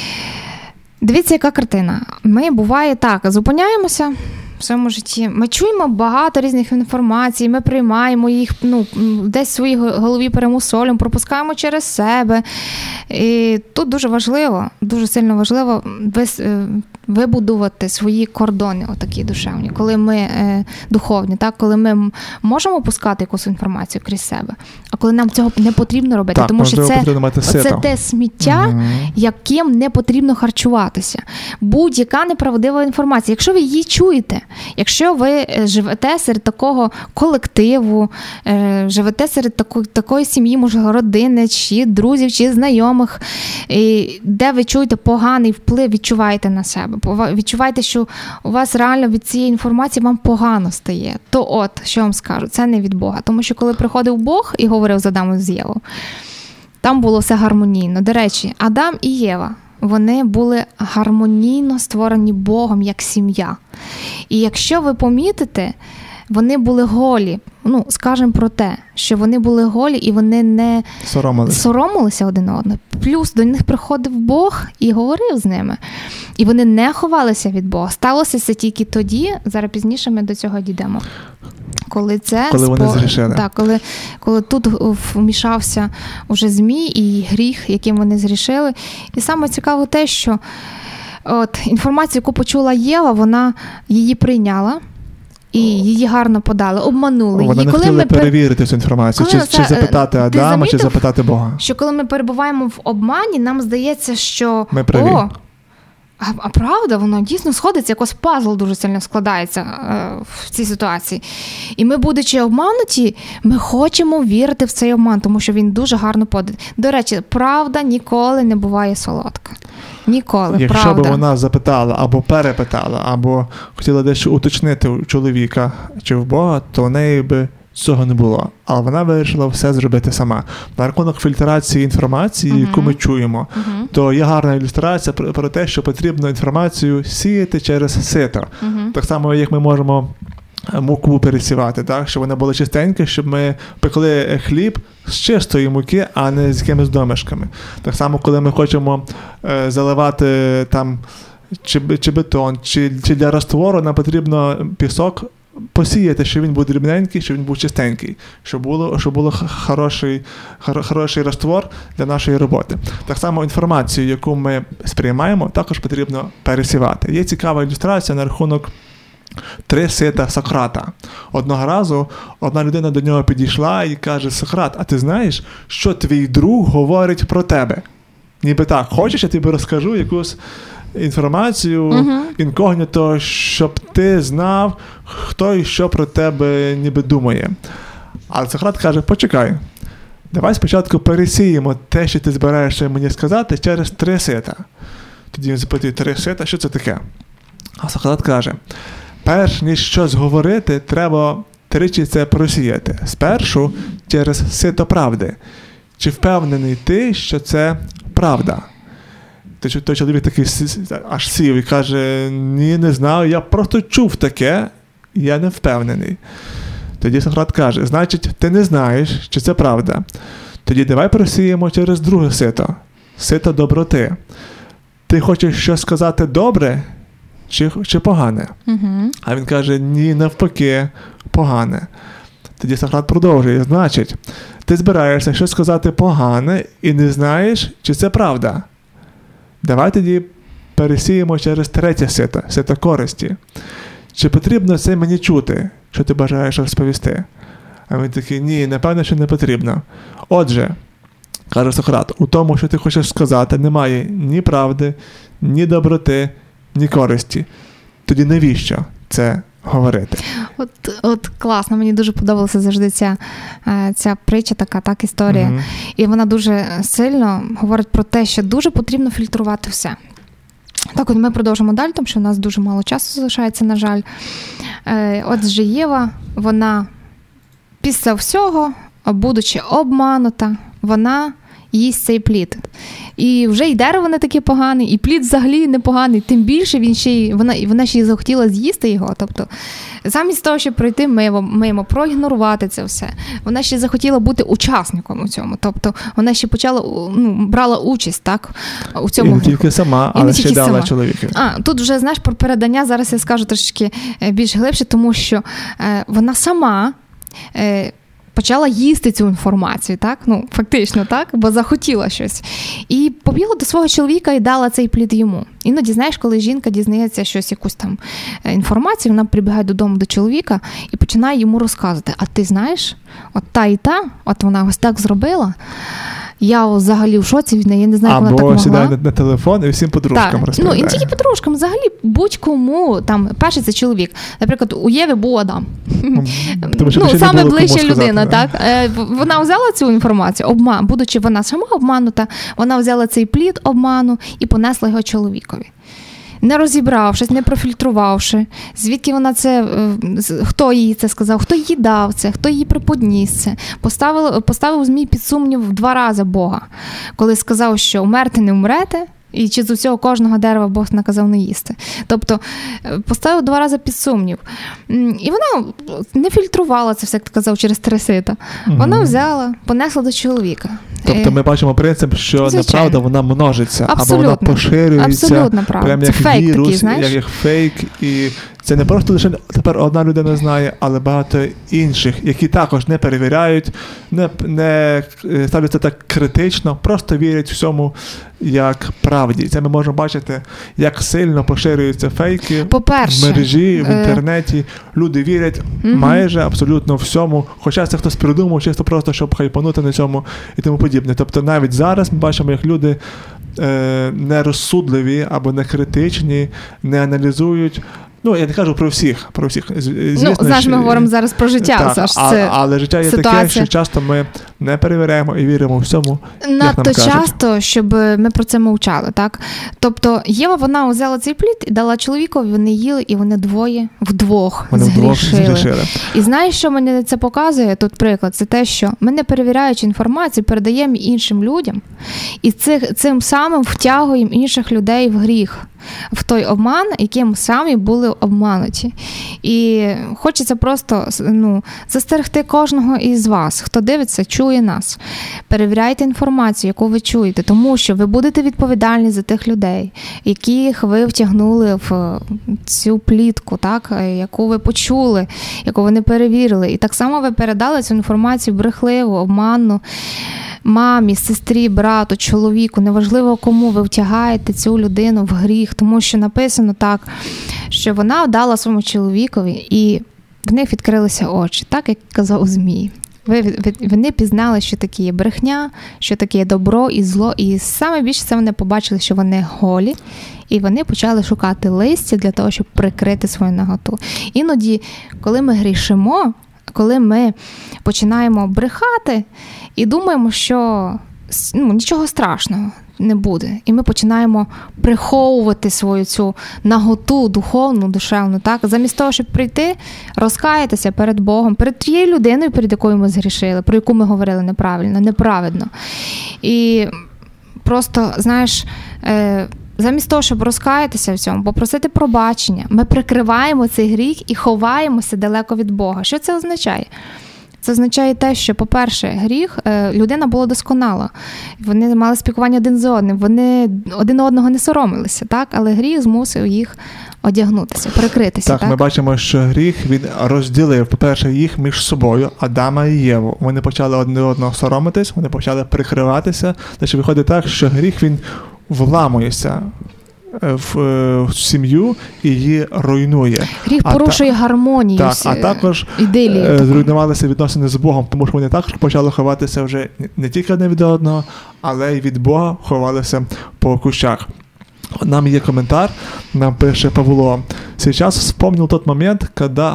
Дивіться, яка картина. Ми, буває так, зупиняємося в своєму житті. Ми чуємо багато різних інформацій, ми приймаємо їх, ну, десь в своїй голові перемусолюємо, пропускаємо через себе. І тут дуже важливо, дуже сильно важливо вибудувати свої кордони, отакі душевні, коли ми е, духовні, так, коли ми можемо пускати якусь інформацію крізь себе, а коли нам цього не потрібно робити, так, тому що це, це те сміття, угу. яким не потрібно харчуватися. Будь-яка неправдива інформація. Якщо ви її чуєте, якщо ви живете серед такого колективу, е, живете серед тако, такої сім'ї, може, родини, чи друзів, чи знайомих, і де ви чуєте поганий вплив, відчуваєте на себе. Відчуваєте, що у вас реально від цієї інформації вам погано стає. То от, що вам скажу, це не від Бога. Тому що коли приходив Бог і говорив з Адамом, з Євою, там було все гармонійно. До речі, Адам і Єва, вони були гармонійно створені Богом як сім'я. І якщо ви помітите, вони були голі. Ну, скажемо про те, що вони були голі і вони не соромилися, соромилися один одного. Плюс до них приходив Бог і говорив з ними. І вони не ховалися від Бога. Сталося це тільки тоді, зараз пізніше ми до цього дійдемо. Коли це коли вони спо... зрішили. Так, коли, коли тут вмішався уже змій і гріх, яким вони зрішили. І саме цікаво те, що от, інформацію, яку почула Єва, вона її прийняла. І її гарно подали, обманули. Вона її. не Коли хотіла ми перевірити цю інформацію, чи, це, чи запитати Адама, замітив, чи запитати Бога. Що коли ми перебуваємо в обмані, нам здається, що ми праві. О, а, а правда, воно дійсно сходиться, якось пазл дуже сильно складається е, в цій ситуації. І ми, будучи обмануті, ми хочемо вірити в цей обман, тому що він дуже гарно поданий. До речі, правда ніколи не буває солодка. Ніколи, Якщо правда. б вона запитала, або перепитала, або хотіла дещо уточнити у чоловіка чи в Бога, то в неї би цього не було. Але вона вирішила все зробити сама. На рахунок фільтрації інформації, uh-huh. яку ми чуємо, uh-huh. то є гарна ілюстрація про, про те, що потрібно інформацію сіяти через сито. Uh-huh. Так само, як ми можемо муку пересівати, так, щоб вона була чистенька, щоб ми пекли хліб з чистої муки, а не з якимись домішками. Так само, коли ми хочемо е, заливати там чи, чи бетон, чи, чи для розтвору, нам потрібно пісок посіяти, щоб він був дрібненький, щоб він був чистенький, щоб було, щоб було хороший, хороший розтвор для нашої роботи. Так само інформацію, яку ми сприймаємо, також потрібно пересівати. Є цікава ілюстрація на рахунок Три сита Сократа. Одного разу одна людина до нього підійшла і каже: Сократ, а ти знаєш, що твій друг говорить про тебе? Ніби так, хочеш, я тобі розкажу якусь інформацію, uh-huh. інкогніто, щоб ти знав, хто і що про тебе ніби думає. Але Сократ каже: почекай, давай спочатку пересіємо те, що ти збираєшся мені сказати, через три сита. Тоді він запитує: три сита, що це таке? А Сократ каже: перш ніж щось говорити, треба тричі це просіяти. Спершу через сито правди. Чи впевнений ти, що це правда? Той чоловік такий аж сів і каже: ні, не знаю, я просто чув таке, я не впевнений. Тоді Сократ каже: значить, ти не знаєш, чи це правда. Тоді давай просіємо через друге сито. Сито доброти. Ти хочеш щось сказати добре чи, чи погане? Uh-huh. А він каже: ні, навпаки, погане. Тоді Сократ продовжує: значить, ти збираєшся щось сказати погане і не знаєш, чи це правда. Давай тоді пересіємо через третє сито, сито користі. Чи потрібно це мені чути, що ти бажаєш розповісти? А він такий: ні, напевно, що не потрібно. Отже, каже Сократ, у тому, що ти хочеш сказати, немає ні правди, ні доброти, ні користі. Тоді навіщо це говорити? От, от класно, мені дуже подобалася завжди ця, ця притча, така так, історія. Mm-hmm. І вона дуже сильно говорить про те, що дуже потрібно фільтрувати все. Так, от ми продовжимо далі, тому що у нас дуже мало часу залишається, на жаль. Отже, Єва, вона після всього, будучи обманута, вона їсть цей плід. І вже й дерево не таке погане, і плід взагалі непоганий, тим більше він ще й, вона, вона ще й захотіла з'їсти його. Тобто, замість того, щоб пройти мимо, мимо, проігнорувати це все, вона ще захотіла бути учасником у цьому. Тобто, вона ще почала, ну, брала участь, так, у цьому. І не тільки сама, але ще дала чоловіка. А, тут вже, знаєш, про передання зараз я скажу трошки більш глибше, тому що е, вона сама е, почала їсти цю інформацію, так? Ну, фактично, так? Бо захотіла щось. І побігла до свого чоловіка і дала цей плід йому. Іноді, знаєш, коли жінка дізнається щось, якусь там інформацію, вона прибігає додому до чоловіка і починає йому розказувати: а ти знаєш, от та і та, от вона ось так зробила, я взагалі в шоці від неї, я не знаю, як вона так могла. Або сідає на, на телефон і всім подружкам так. розповідає. Ну, і не тільки подружкам, взагалі будь-кому, там, перший це чоловік. Наприклад, у Єви був Адам. Тому що ну, саме ближча людина, сказати, так? Да? Вона взяла цю інформацію, обман, будучи вона сама обманута, вона взяла цей плід обману і понесла його чоловікові. Не розібравшись, не профільтрувавши, звідки вона це, хто їй це сказав, хто їй дав це, хто їй приподніс це. Поставив, поставив Змій під сумнів два рази Бога, коли сказав, що умерти не умрете, і чи з усього кожного дерева Бог наказав не їсти. Тобто поставив два рази під сумнів. І вона не фільтрувала це все, як ти казав, через три сита. Угу. Вона взяла, понесла до чоловіка. Тобто ми бачимо принцип, що неправда, вона множиться, абсолютно. Або вона поширюється, абсолютно правда. прямо як фейк вірус, такий, знаєш? як, як фейк. І це не просто лише тепер одна людина знає, але багато інших, які також не перевіряють, не, не ставляться так критично, просто вірять всьому як правді. Це ми можемо бачити, як сильно поширюються фейки По-перше, в мережі, в е... інтернеті. Люди вірять угу. майже абсолютно всьому, хоча це хтось придумав, чисто просто, щоб хайпанути на цьому і тому подібне. Тобто навіть зараз ми бачимо, як люди е, нерозсудливі або не критичні, не аналізують. Ну, я не кажу про всіх, про всіх. Звісно, ну, знаєш, ми говоримо зараз про життя. Так, Саш, а, це але життя є ситуація. таке, що часто ми не перевіряємо і віримо всьому, надто часто, щоб ми про це мовчали, так? Тобто Єва, вона взяла цей плід і дала чоловікові, вони їли, і вони двоє, вдвох вони згрішили. Вдвох згрішили. І знаєш, що мені це показує? Тут приклад, це те, що ми, не перевіряючи інформацію, передаємо іншим людям, і цих, цим самим втягуємо інших людей в гріх, в той обман, яким самі були обмануті. І хочеться просто, ну, застерегти кожного із вас, хто дивиться, чує нас. Перевіряйте інформацію, яку ви чуєте, тому що ви будете відповідальні за тих людей, яких ви втягнули в цю плітку, так, яку ви почули, яку ви не перевірили. І так само ви передали цю інформацію брехливу, обманну мамі, сестрі, брату, чоловіку, неважливо кому, ви втягаєте цю людину в гріх, тому що написано так, що вона дала своєму чоловікові, і в них відкрилися очі, так як казав Змій. Вони пізнали, що таке є брехня, що таке є добро і зло. І саме більше це вони побачили, що вони голі. І вони почали шукати листя для того, щоб прикрити свою наготу. Іноді, коли ми грішимо, коли ми починаємо брехати і думаємо, що ну, нічого страшного не буде. І ми починаємо приховувати свою цю наготу духовну, душевну, так? Замість того, щоб прийти, розкаятися перед Богом, перед тією людиною, перед якою ми згрішили, про яку ми говорили неправильно, неправедно. І просто, знаєш, замість того, щоб розкаятися в цьому, попросити пробачення, ми прикриваємо цей гріх і ховаємося далеко від Бога. Що це означає? Це означає те, що, по-перше, гріх, людина була досконала. Вони мали спілкування один з одним, вони один одного не соромилися, так? Але гріх змусив їх одягнутися, прикритися. Так, так, ми бачимо, що гріх, він розділив, по-перше, їх між собою, Адама і Єву. Вони почали один одного соромитись, вони почали прикриватися. Значить, виходить так, що гріх, він вламується в, в сім'ю і її руйнує. Гріх а порушує та, гармонію, так, а також ідилію. Зруйнувалися відносини з Богом, тому що вони також почали ховатися вже не тільки одне від одного, але й від Бога ховалися по кущах. Нам є коментар, нам пише Павло. «Сейчас вспомнил тот момент, когда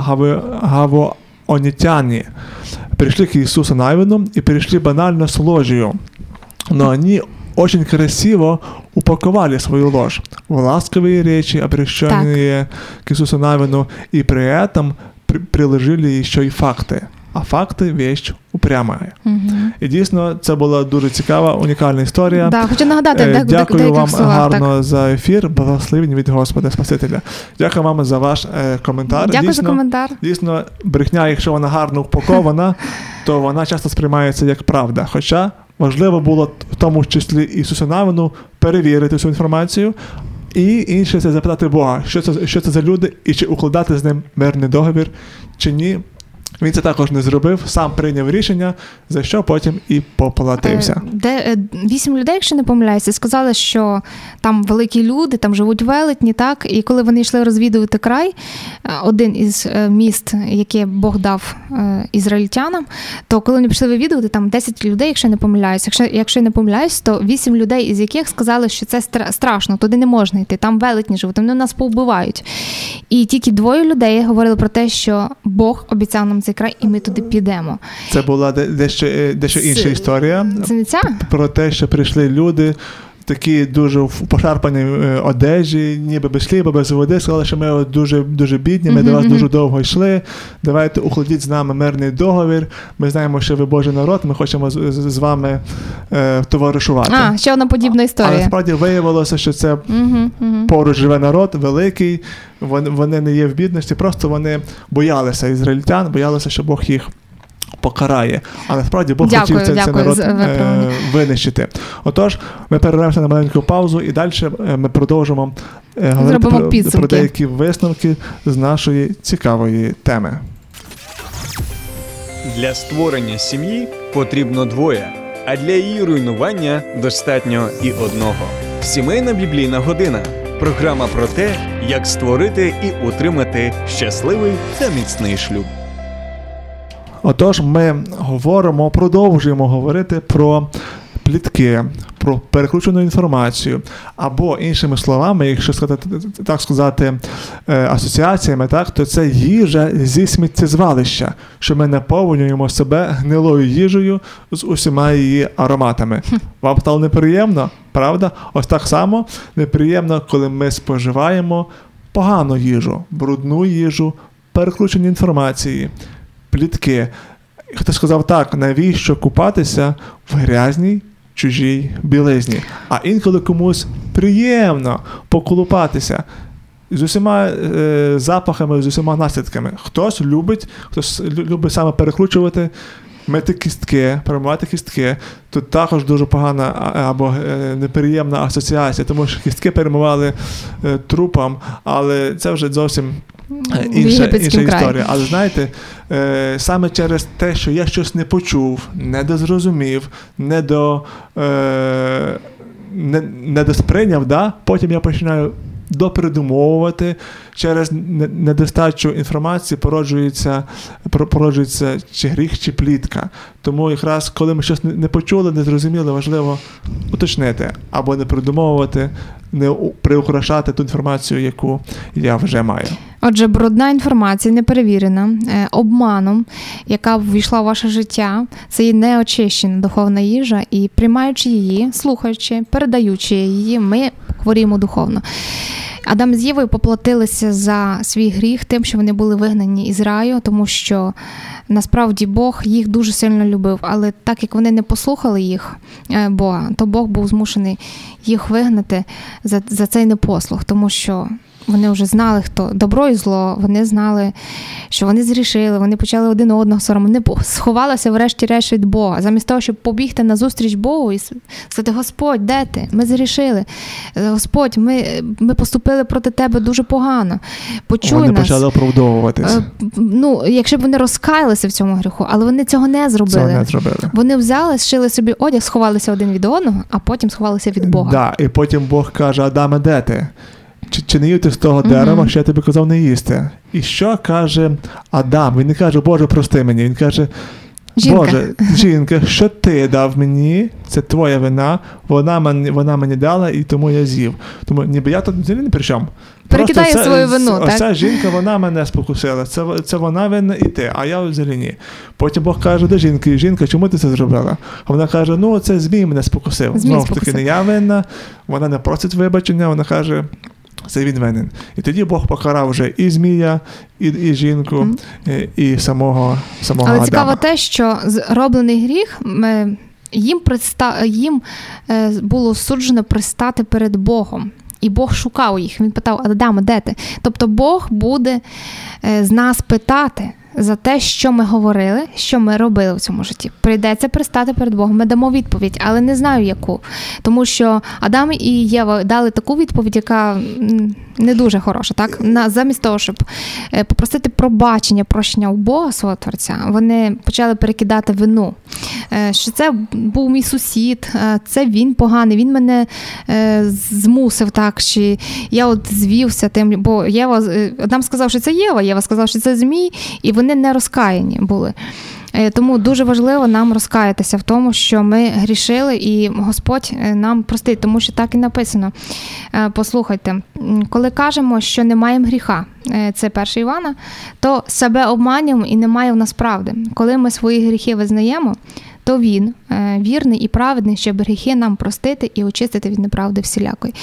гавоонитяне пришли к Иисусу Навину и перешли банально с ложью, но они очень красиво упаковали свою ложь в ласковые речи, обращенные к Иисусу Навину, и при этом при- приложили еще й факти. А факти – вещь упрямая». Угу. І дійсно, це була дуже цікава, унікальна історія. Да, хочу нагадати, е, Дякую де, вам словах, гарно так. за ефір, благословення від Господа Спасителя. Дякую вам за ваш е, коментар. Дякую дійсно, за коментар. Дійсно, брехня, якщо вона гарно упакована, то вона часто сприймається як правда. Хоча важливо було в тому числі Ісусу Навину перевірити цю інформацію, і інше це запитати Бога, що це, що це за люди, і чи укладати з ним мирний договір, чи ні. Він це також не зробив, сам прийняв рішення, за що потім і поплатився. Де вісім людей, якщо не помиляюся, сказали, що там великі люди, там живуть велетні, так? І коли вони йшли розвідувати край, один із міст, яке Бог дав ізраїльтянам, то коли вони пішли вивідувати, там десять людей, якщо не помиляюся. Якщо, якщо я не помиляюсь, то вісім людей, із яких сказали, що це страшно, туди не можна йти, там велетні живуть, вони нас повбивають. І тільки двоє людей говорили про те, що Бог обіцяв нам цей край, і ми туди підемо. Це була дещо, дещо інша історія. Це не ця? Про те, що прийшли люди, такі дуже в пошарпаній одежі, ніби без хліба, без води, сказали, що ми от дуже, дуже бідні, ми mm-hmm. до вас дуже довго йшли, давайте укладіть з нами мирний договір, ми знаємо, що ви Божий народ, ми хочемо з, з вами е, товаришувати. А, ще одна подібна історія. А насправді виявилося, що це mm-hmm. Mm-hmm. поруч живе народ, великий, вони, вони не є в бідності, просто вони боялися ізраїльтян, боялися, що Бог їх покарає. А насправді Бог дякую, хотів цей, цей народ е, винищити. Отож, ми перервемося на маленьку паузу і далі ми продовжимо е, говорити про, про деякі висновки з нашої цікавої теми. Для створення сім'ї потрібно двоє, а для її руйнування достатньо і одного. Сімейна біблійна година. Програма про те, як створити і утримати щасливий та міцний шлюб. Отож, ми говоримо, продовжуємо говорити про плітки, про перекручену інформацію, або, іншими словами, якщо сказати, так сказати, асоціаціями, так, то це їжа зі сміттєзвалища, що ми наповнюємо себе гнилою їжею з усіма її ароматами. Вам стало неприємно? Правда? Ось так само неприємно, коли ми споживаємо погану їжу, брудну їжу, перекручені інформації, плітки. Хтось сказав так, навіщо купатися в грязній чужій білизні? А інколи комусь приємно поколупатися з усіма е, запахами, з усіма наслідками. Хтось любить, хтось любить саме перекручувати, мити кістки, перемивати кістки. Тут також дуже погана або е, неприємна асоціація, тому що кістки перемивали е, трупам, але це вже зовсім інша, інша історія. Але знаєте, е, саме через те, що я щось не почув, не дозрозумів, не до, е, не, не досприйняв, да? Потім я починаю допридумовувати. Через недостачу інформації породжується, породжується чи гріх, чи плітка. Тому якраз, коли ми щось не почули, не зрозуміли, важливо уточнити або не придумовувати, не приукрашати ту інформацію, яку я вже маю. Отже, брудна інформація, неперевірена, е, обманом, яка ввійшла в ваше життя, це є неочищена духовна їжа, і приймаючи її, слухаючи, передаючи її, ми хворіємо духовно. Адам з Євою поплатилися за свій гріх тим, що вони були вигнані із раю, тому що насправді Бог їх дуже сильно любив, але так як вони не послухали їх, Бога, то Бог був змушений їх вигнати за, за цей непослух, тому що вони вже знали, хто добро і зло, вони знали, що вони зрішили, вони почали один одного соромити, вони сховалися врешті-решт від Бога. Замість того, щоб побігти назустріч Богу і сказати: Господь, де ти? Ми зрішили. Господь, ми, ми поступили проти тебе дуже погано. Почуй вони нас. Вони почали оправдовуватись. Ну, якщо б вони розкаялися в цьому гріху, але вони цього не зробили. Цього не зробили. Вони взяли, зшили собі одяг, сховалися один від одного, а потім сховалися від Бога. Да, і потім Бог каже: Адаме, де ти? Чи, чи не їв ти з того дерева, mm-hmm. що я тобі казав не їсти? І що каже Адам? Він не каже: Боже, прости мені. Він каже: Жінка. Боже, жінка, що ти дав мені? Це твоя вина. Вона мені, вона мені дала, і тому я з'їв. Тому ніби я тут взагалі не при чому. Перекидає свою вину, ось так? Оця жінка, вона мене спокусила. Це, це вона винна і ти, а я взагалі ні. Потім Бог каже до жінки: жінка, чому ти це зробила? А вона каже: ну, це змій мене спокусив. Знову ж таки, не я винна, вона не просить вибачення, вона каже: це він винен. І тоді Бог покарав вже і змія, і, і жінку, mm-hmm. і, і самого, самого Але Адама. цікаво те, що зроблений гріх, їм, приста... їм було суджено пристати перед Богом. І Бог шукав їх. Він питав: Адаме, де ти? Тобто Бог буде з нас питати за те, що ми говорили, що ми робили в цьому житті. Прийдеться пристати перед Богом. Ми дамо відповідь, але не знаю яку. Тому що Адам і Єва дали таку відповідь, яка не дуже хороша. Так? На, замість того, щоб попросити пробачення, прощення у Бога, свого Творця, вони почали перекидати вину. Що це був мій сусід, це він поганий, він мене змусив так, чи я от звівся тим, бо Єва, Адам сказав, що це Єва, Єва сказав, що це змій, і вони не розкаяні були. Тому дуже важливо нам розкаятися в тому, що ми грішили, і Господь нам простить, тому що так і написано. Послухайте, коли кажемо, що не маємо гріха, це перше Івана, то себе обманюємо і немає в нас правди. Коли ми свої гріхи визнаємо, то Він вірний і праведний, щоб гріхи нам простити і очистити від неправди всілякої.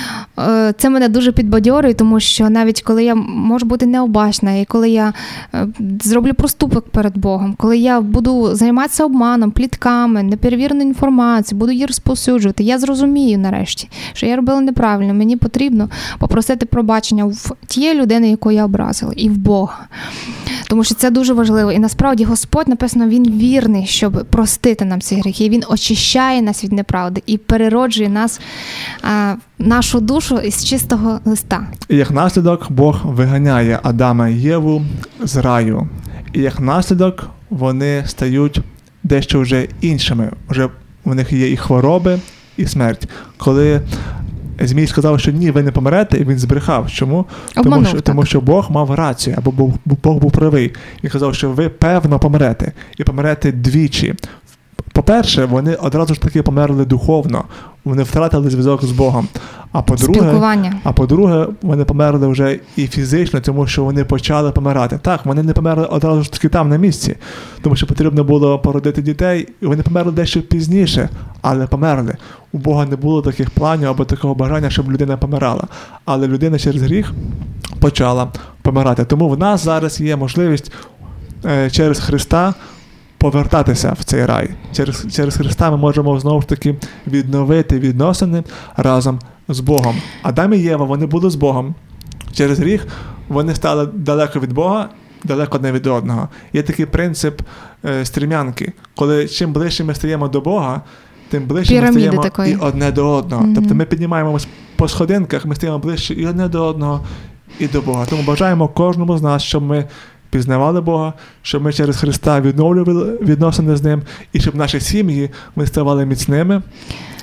Це мене дуже підбадьорює, тому що навіть коли я можу бути необачна, і коли я зроблю проступок перед Богом, коли я буду займатися обманом, плітками, неперевіреною інформацією, буду її розповсюджувати, я зрозумію нарешті, що я робила неправильно. Мені потрібно попросити пробачення в тієї людини, яку я образила, і в Бога. Тому що це дуже важливо. І насправді Господь, написано, Він вірний, щоб простити нам ці гріхи. Він очищає нас від неправди і перероджує нас, а, нашу душу із чистого листа. І як наслідок Бог виганяє Адама і Єву з раю. І як наслідок вони стають дещо вже іншими. Вже в них є і хвороби, і смерть. Коли Змій сказав, що ні, ви не помрете, і він збрехав. Чому? Обманув, тому, що, тому що Бог мав рацію, або Бог, Бог був правий. Він казав, що ви певно помрете, і помрете двічі. По-перше, вони одразу ж таки померли духовно, вони втратили зв'язок з Богом. А по-друге, а по-друге, вони померли вже і фізично, тому що вони почали помирати. Так, вони не померли одразу ж таки там, на місці, тому що потрібно було породити дітей, і вони померли дещо пізніше, але померли. У Бога не було таких планів або такого бажання, щоб людина помирала. Але людина через гріх почала помирати. Тому в нас зараз є можливість е, через Христа повертатися в цей рай. Через, через Христа ми можемо знову ж таки відновити відносини разом з Богом. Адам і Єва, вони були з Богом. Через гріх вони стали далеко від Бога, далеко одне від одного. Є такий принцип е, стрімянки. Коли чим ближче ми стаємо до Бога, тим ближче Піраміди ми стаємо такої. і одне до одного. Mm-hmm. Тобто ми піднімаємося по сходинках, ми стаємо ближче і одне до одного, і до Бога. Тому бажаємо кожному з нас, щоб ми пізнавали Бога, щоб ми через Христа відновлювали відносини з Ним, і щоб наші сім'ї ми ставали міцними,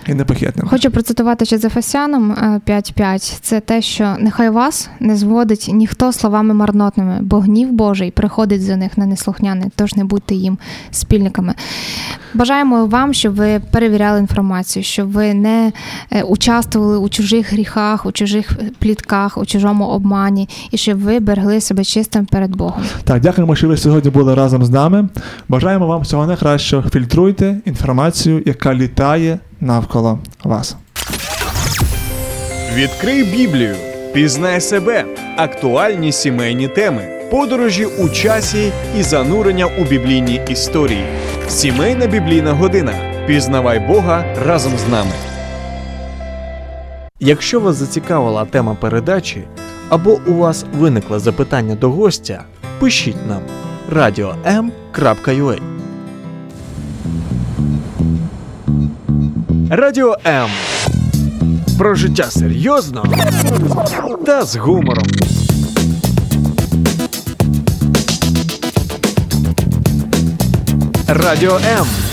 і непохитним. Хочу процитувати ще з Ефесянам п'ять п'ять. Це те, що нехай вас не зводить ніхто словами марнотними, бо гнів Божий приходить за них на неслухняне, тож не будьте їм спільниками. Бажаємо вам, щоб ви перевіряли інформацію, щоб ви не участвували у чужих гріхах, у чужих плітках, у чужому обмані, і щоб ви берегли себе чистим перед Богом. Так, дякуємо, що ви сьогодні були разом з нами. Бажаємо вам всього найкращого. Фільтруйте інформацію, яка літає навколо вас. Відкрий Біблію, пізнай себе, актуальні сімейні теми, подорожі у часі і занурення у біблійні історії. Сімейна біблійна година. Пізнавай Бога разом з нами. Якщо вас зацікавила тема передачі, або у вас виникло запитання до гостя, пишіть нам радіо ем крапка ю а. Радіо М. Про життя серйозно та з гумором. Радіо М.